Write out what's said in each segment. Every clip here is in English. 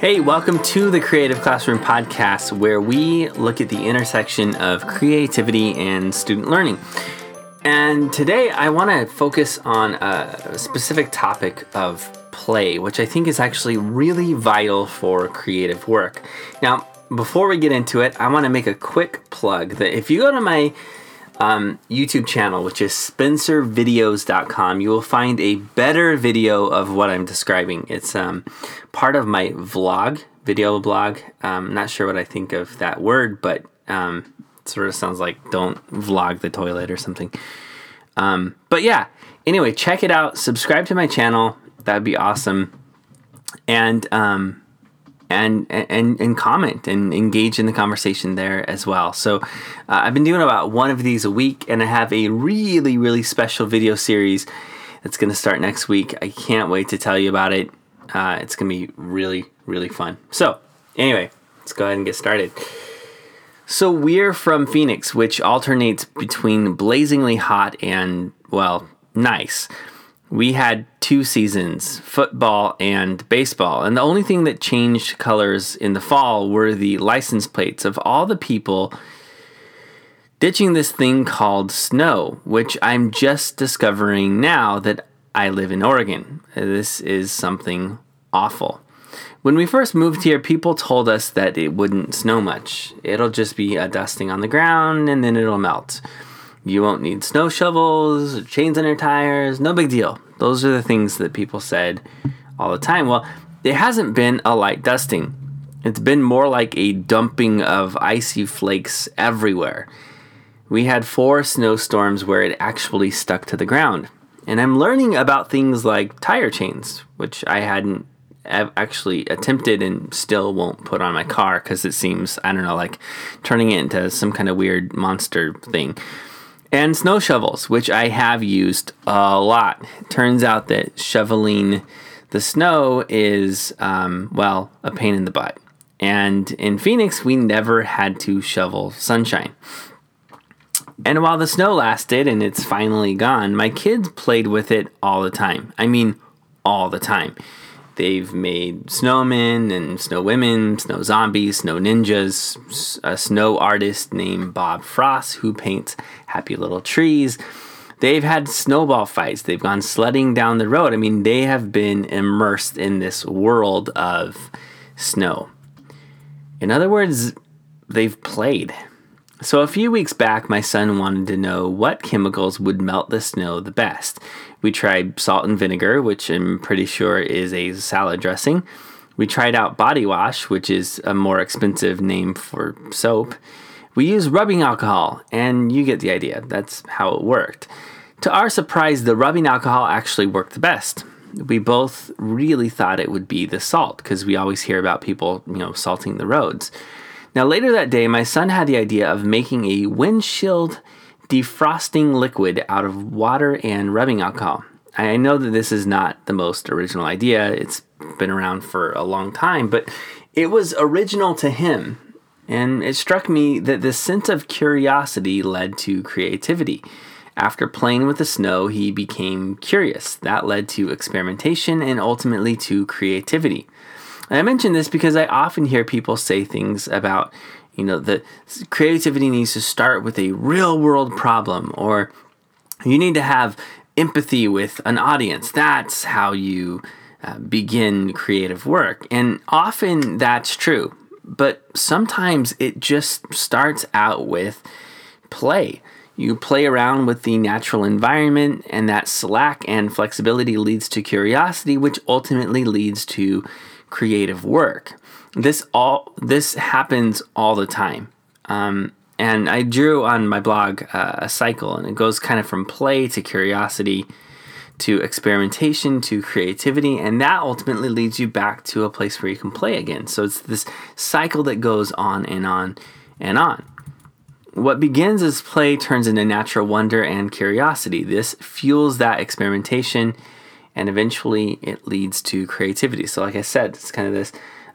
Hey, welcome to the Creative Classroom Podcast, where we look at the intersection of creativity and student learning. And today I want to focus on a specific topic of play, which I think is actually really vital for creative work. Now, before we get into it, I want to make a quick plug that if you go to my YouTube channel, which is spencervideos.com, you will find a better video of what I'm describing. It's part of my video blog. Not sure what I think of that word, but it sort of sounds like don't vlog the toilet or something. But yeah, anyway, check it out. Subscribe to my channel. That'd be awesome. And comment and engage in the conversation there as well. So I've been doing about one of these a week, and I have a really, really special video series that's going to start next week. I can't wait to tell you about it. It's going to be really, really fun. So anyway, let's go ahead and get started. So we're from Phoenix, which alternates between blazingly hot and, well, nice. We had 2 seasons, football and baseball, and the only thing that changed colors in the fall were the license plates of all the people ditching this thing called snow, which I'm just discovering now that I live in Oregon. This is something awful. When we first moved here, people told us that it wouldn't snow much. It'll just be a dusting on the ground and then it'll melt. You won't need snow shovels, or chains on your tires, no big deal. Those are the things that people said all the time. Well, it hasn't been a light dusting. It's been more like a dumping of icy flakes everywhere. We had 4 snowstorms where it actually stuck to the ground. And I'm learning about things like tire chains, which I hadn't actually attempted and still won't put on my car because it seems, I don't know, like turning it into some kind of weird monster thing. And snow shovels, which I have used a lot. Turns out that shoveling the snow is, a pain in the butt. And in Phoenix, we never had to shovel sunshine. And while the snow lasted and it's finally gone, my kids played with it all the time. I mean, all the time. They've made snowmen and snow women, snow zombies, snow ninjas, a snow artist named Bob Frost who paints happy little trees. They've had snowball fights. They've gone sledding down the road. I mean, they have been immersed in this world of snow. In other words, they've played. So a few weeks back, my son wanted to know what chemicals would melt the snow the best. We tried salt and vinegar, which I'm pretty sure is a salad dressing. We tried out body wash, which is a more expensive name for soap. We used rubbing alcohol, and you get the idea. That's how it worked. To our surprise, the rubbing alcohol actually worked the best. We both really thought it would be the salt, because we always hear about people, salting the roads. Now, later that day, my son had the idea of making a windshield defrosting liquid out of water and rubbing alcohol. I know that this is not the most original idea. It's been around for a long time, but it was original to him. And it struck me that this sense of curiosity led to creativity. After playing with the snow, he became curious. That led to experimentation and ultimately to creativity. And I mention this because I often hear people say things about, the creativity needs to start with a real world problem, or you need to have empathy with an audience. That's how you begin creative work. And often that's true, but sometimes it just starts out with play. You play around with the natural environment, and that slack and flexibility leads to curiosity, which ultimately leads to creative work. This happens all the time. And I drew on my blog a cycle, and it goes kind of from play to curiosity to experimentation to creativity, and that ultimately leads you back to a place where you can play again. So it's this cycle that goes on and on and on. What begins as play turns into natural wonder and curiosity. This fuels that experimentation, and eventually it leads to creativity. So like I said, it's kind of this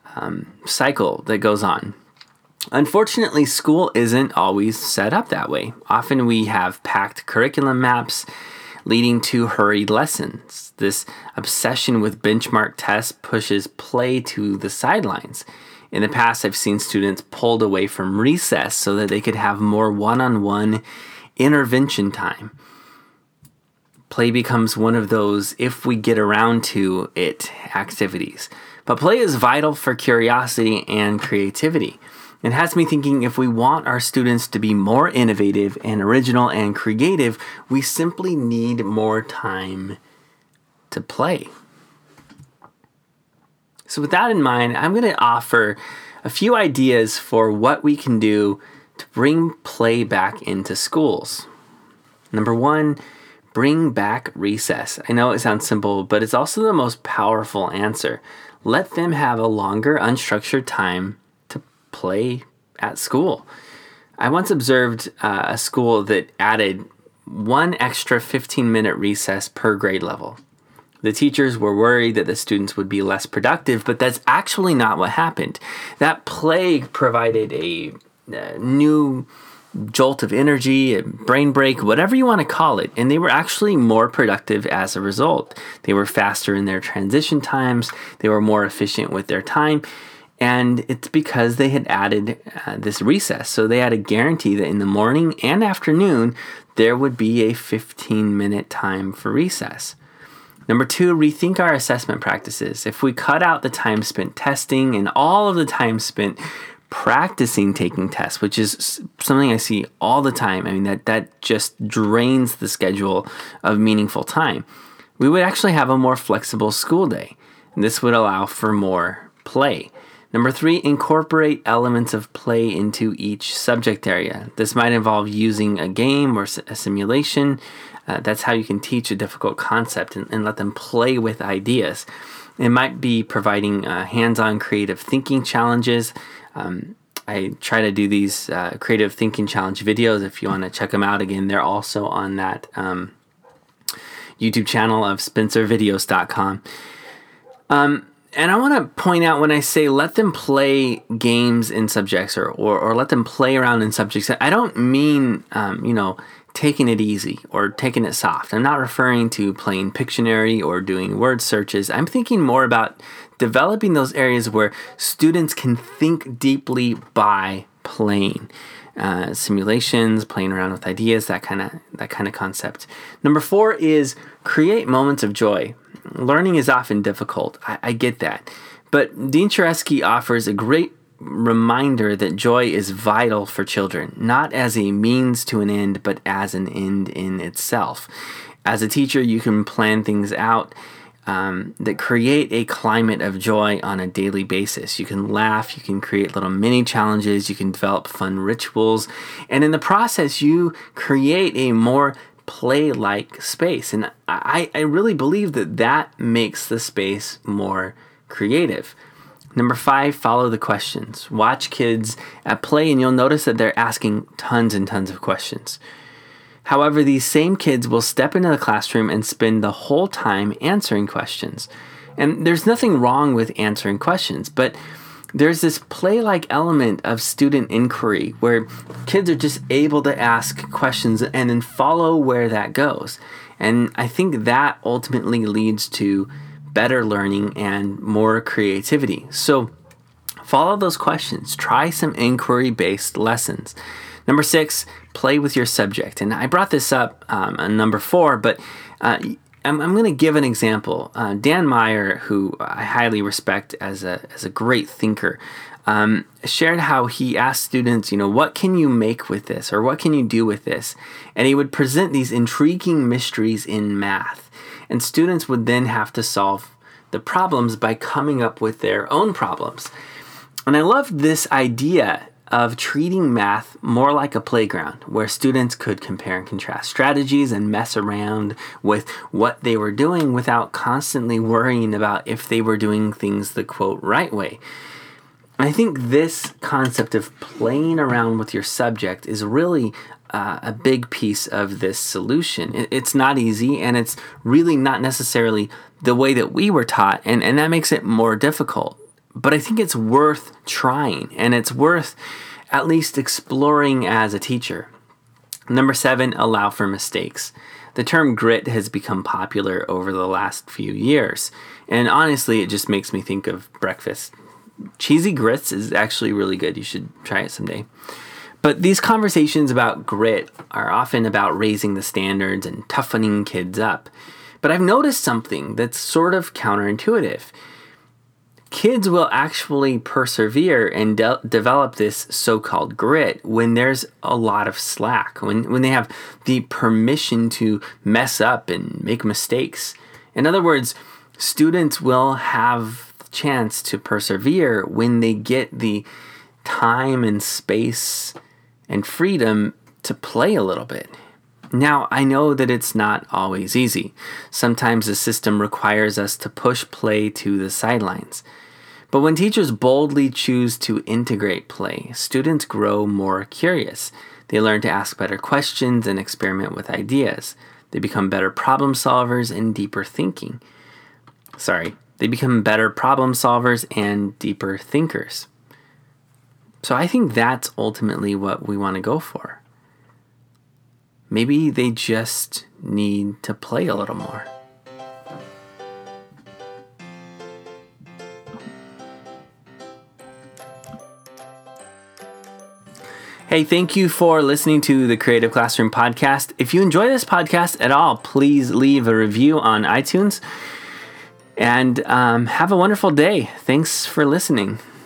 cycle that goes on. Unfortunately, school isn't always set up that way. Often we have packed curriculum maps, leading to hurried lessons. This obsession with benchmark tests pushes play to the sidelines. In the past, I've seen students pulled away from recess so that they could have more one-on-one intervention time. Play becomes one of those if we get around to it activities. But play is vital for curiosity and creativity. It has me thinking if we want our students to be more innovative and original and creative, we simply need more time to play. So with that in mind, I'm going to offer a few ideas for what we can do to bring play back into schools. Number one, bring back recess. I know it sounds simple, but it's also the most powerful answer. Let them have a longer, unstructured time to play at school. I once observed a school that added one extra 15-minute recess per grade level. The teachers were worried that the students would be less productive, but that's actually not what happened. That play provided a new jolt of energy, a brain break, whatever you want to call it, and they were actually more productive as a result. They were faster in their transition times, they were more efficient with their time, and it's because they had added this recess. So they had a guarantee that in the morning and afternoon, there would be a 15-minute time for recess. Number two, rethink our assessment practices. If we cut out the time spent testing and all of the time spent practicing taking tests, which is something I see all the time, I mean, that just drains the schedule of meaningful time, we would actually have a more flexible school day. And this would allow for more play. Number three, incorporate elements of play into each subject area. This might involve using a game or a simulation. That's how you can teach a difficult concept and let them play with ideas. It might be providing hands-on creative thinking challenges. I try to do these creative thinking challenge videos. If you want to check them out, again, they're also on that YouTube channel of spencervideos.com. And I want to point out when I say let them play games in subjects or let them play around in subjects, I don't mean, taking it easy or taking it soft. I'm not referring to playing Pictionary or doing word searches. I'm thinking more about developing those areas where students can think deeply by playing. Simulations, playing around with ideas, that kind of concept. Number four is create moments of joy. Learning is often difficult. I get that. But Dean Shareski offers a great reminder that joy is vital for children, not as a means to an end, but as an end in itself. As a teacher, you can plan things out that create a climate of joy on a daily basis. You can laugh, you can create little mini challenges, you can develop fun rituals, and in the process, you create a more play-like space. And I really believe that makes the space more creative. Number five, follow the questions. Watch kids at play and you'll notice that they're asking tons and tons of questions. However, these same kids will step into the classroom and spend the whole time answering questions. And there's nothing wrong with answering questions, but there's this play-like element of student inquiry where kids are just able to ask questions and then follow where that goes. And I think that ultimately leads to better learning and more creativity. So follow those questions. Try some inquiry-based lessons. Number six, play with your subject. And I brought this up on number four, but I'm going to give an example. Dan Meyer, who I highly respect as a great thinker, shared how he asked students, what can you make with this? Or what can you do with this? And he would present these intriguing mysteries in math. And students would then have to solve the problems by coming up with their own problems. And I love this idea of treating math more like a playground where students could compare and contrast strategies and mess around with what they were doing without constantly worrying about if they were doing things the quote right way. I think this concept of playing around with your subject is really a big piece of this solution. It's not easy, and it's really not necessarily the way that we were taught, and that makes it more difficult. But I think it's worth trying, and it's worth at least exploring as a teacher. Number 7, allow for mistakes. The term grit has become popular over the last few years, and honestly, it just makes me think of breakfast. Cheesy grits is actually really good. You should try it someday. But these conversations about grit are often about raising the standards and toughening kids up. But I've noticed something that's sort of counterintuitive. Kids will actually persevere and develop this so-called grit when there's a lot of slack, when they have the permission to mess up and make mistakes. In other words, students will have the chance to persevere when they get the time and space and freedom to play a little bit. Now, I know that it's not always easy. Sometimes the system requires us to push play to the sidelines. But when teachers boldly choose to integrate play, students grow more curious. They learn to ask better questions and experiment with ideas. They become better problem solvers and deeper thinking. They become better problem solvers and deeper thinkers. So I think that's ultimately what we want to go for. Maybe they just need to play a little more. Hey, thank you for listening to the Creative Classroom Podcast. If you enjoy this podcast at all, please leave a review on iTunes. And have a wonderful day. Thanks for listening.